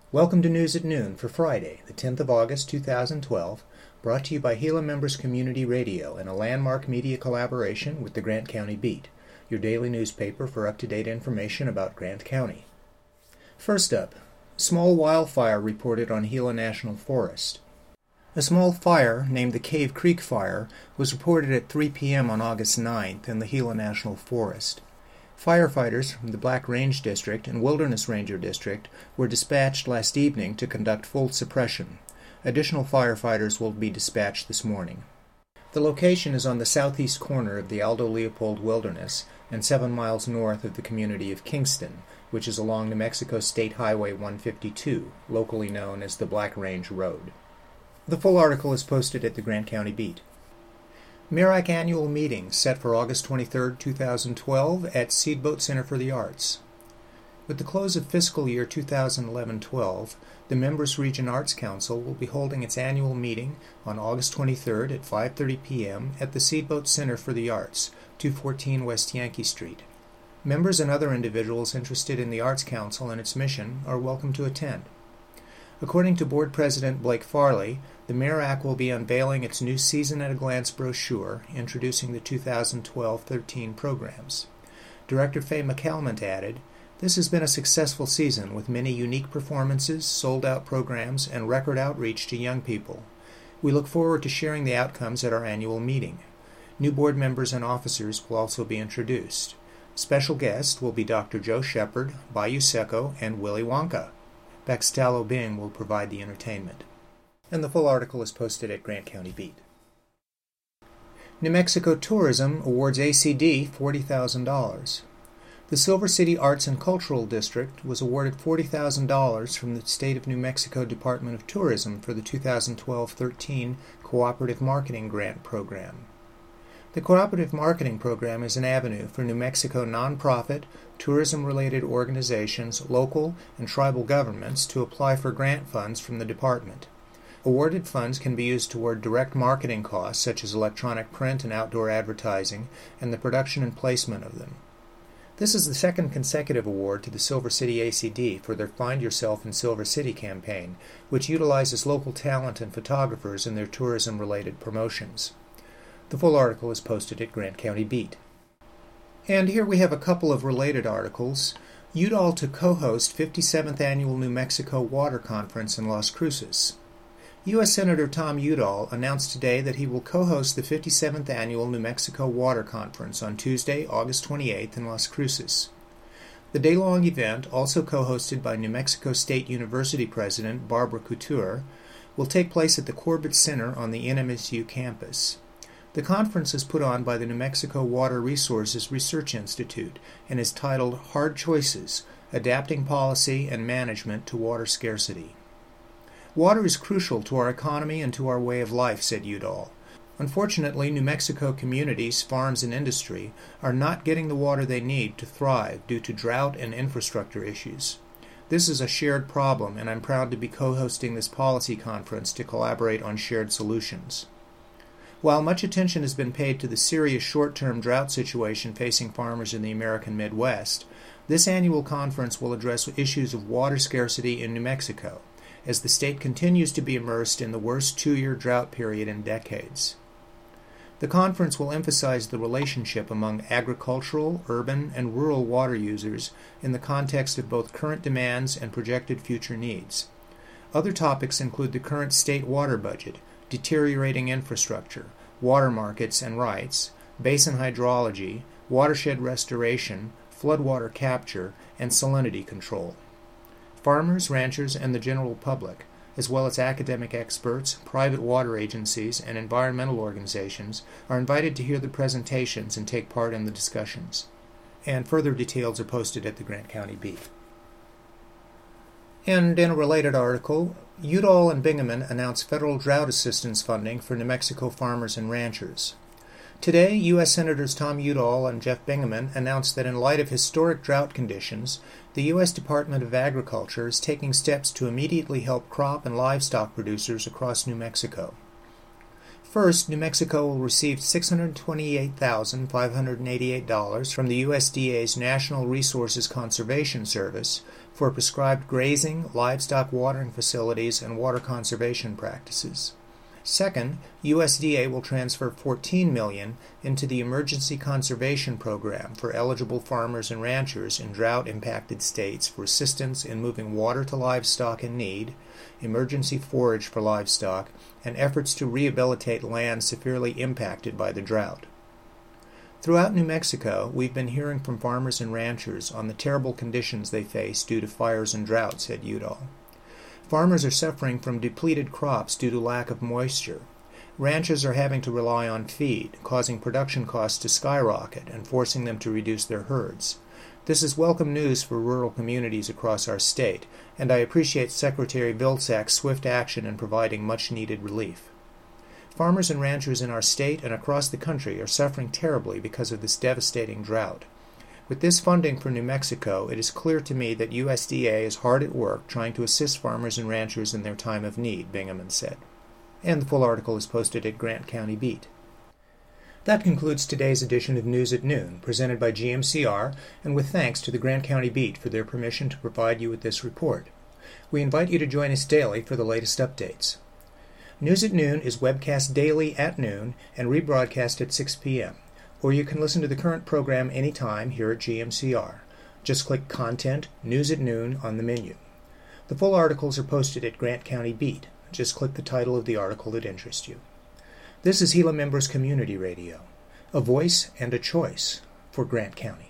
Welcome to News at Noon for Friday, the 10th of August, 2012, brought to you by Gila Members Community Radio and a landmark media collaboration with the Grant County Beat, your daily newspaper for up-to-date information about Grant County. First up, small wildfire reported on Gila National Forest. A small fire, named the Cave Creek Fire, was reported at 3 p.m. on August 9th in the Gila National Forest. Firefighters from the Black Range District and Wilderness Ranger District were dispatched last evening to conduct full suppression. Additional firefighters will be dispatched this morning. The location is on the southeast corner of the Aldo Leopold Wilderness and 7 miles north of the community of Kingston, which is along New Mexico State Highway 152, locally known as the Black Range Road. The full article is posted at the Grant County Beat. MIRAC Annual Meeting set for August 23, 2012 at Seedboat Center for the Arts. With the close of fiscal year 2011-12, the Members Region Arts Council will be holding its annual meeting on August 23 at 5:30 p.m. at the Seedboat Center for the Arts, 214 West Yankee Street. Members and other individuals interested in the Arts Council and its mission are welcome to attend. According to Board President Blake Farley, the MIRAC will be unveiling its new Season at a Glance brochure introducing the 2012-13 programs. Director Faye McCalmont added, "This has been a successful season with many unique performances, sold-out programs, and record outreach to young people. We look forward to sharing the outcomes at our annual meeting. New board members and officers will also be introduced. Special guests will be Dr. Joe Shepard, Bayou Seco, and Willy Wonka. Baxtallo Bing will provide the entertainment." And the full article is posted at Grant County Beat. New Mexico Tourism awards ACD $40,000. The Silver City Arts and Cultural District was awarded $40,000 from the State of New Mexico Department of Tourism for the 2012-13 Cooperative Marketing Grant Program. The Cooperative Marketing Program is an avenue for New Mexico nonprofit, tourism-related organizations, local and tribal governments to apply for grant funds from the department. Awarded funds can be used toward direct marketing costs such as electronic print and outdoor advertising and the production and placement of them. This is the second consecutive award to the Silver City ACD for their Find Yourself in Silver City campaign, which utilizes local talent and photographers in their tourism-related promotions. The full article is posted at Grant County Beat. And here we have a couple of related articles. Udall to co-host 57th Annual New Mexico Water Conference in Las Cruces. U.S. Senator Tom Udall announced today that he will co-host the 57th Annual New Mexico Water Conference on Tuesday, August 28th in Las Cruces. The day-long event, also co-hosted by New Mexico State University President Barbara Couture, will take place at the Corbett Center on the NMSU campus. The conference is put on by the New Mexico Water Resources Research Institute and is titled Hard Choices, Adapting Policy and Management to Water Scarcity. "Water is crucial to our economy and to our way of life," said Udall. "Unfortunately, New Mexico communities, farms, and industry are not getting the water they need to thrive due to drought and infrastructure issues. This is a shared problem, and I'm proud to be co-hosting this policy conference to collaborate on shared solutions." While much attention has been paid to the serious short-term drought situation facing farmers in the American Midwest, this annual conference will address issues of water scarcity in New Mexico, as the state continues to be immersed in the worst 2-year drought period in decades. The conference will emphasize the relationship among agricultural, urban, and rural water users in the context of both current demands and projected future needs. Other topics include the current state water budget, deteriorating infrastructure, water markets and rights, basin hydrology, watershed restoration, floodwater capture, and salinity control. Farmers, ranchers, and the general public, as well as academic experts, private water agencies, and environmental organizations, are invited to hear the presentations and take part in the discussions. And further details are posted at the Grant County Beat. And in a related article, Udall and Bingaman announced federal drought assistance funding for New Mexico farmers and ranchers. Today, U.S. Senators Tom Udall and Jeff Bingaman announced that in light of historic drought conditions, the U.S. Department of Agriculture is taking steps to immediately help crop and livestock producers across New Mexico. First, New Mexico will receive $628,588 from the USDA's National Resources Conservation Service for prescribed grazing, livestock watering facilities, and water conservation practices. Second, USDA will transfer $14 million into the Emergency Conservation Program for eligible farmers and ranchers in drought-impacted states for assistance in moving water to livestock in need, emergency forage for livestock, and efforts to rehabilitate land severely impacted by the drought. Throughout New Mexico, we've been hearing from farmers and ranchers on the terrible conditions they face due to fires and drought, said Udall. Farmers are suffering from depleted crops due to lack of moisture. Ranchers are having to rely on feed, causing production costs to skyrocket and forcing them to reduce their herds. This is welcome news for rural communities across our state, and I appreciate Secretary Vilsack's swift action in providing much-needed relief. Farmers and ranchers in our state and across the country are suffering terribly because of this devastating drought. With this funding for New Mexico, it is clear to me that USDA is hard at work trying to assist farmers and ranchers in their time of need, Bingaman said. And the full article is posted at Grant County Beat. That concludes today's edition of News at Noon, presented by GMCR, and with thanks to the Grant County Beat for their permission to provide you with this report. We invite you to join us daily for the latest updates. News at Noon is webcast daily at noon and rebroadcast at 6 p.m., or you can listen to the current program anytime here at GMCR. Just click Content, News at Noon on the menu. The full articles are posted at Grant County Beat. Just click the title of the article that interests you. This is Gila Members Community Radio, a voice and a choice for Grant County.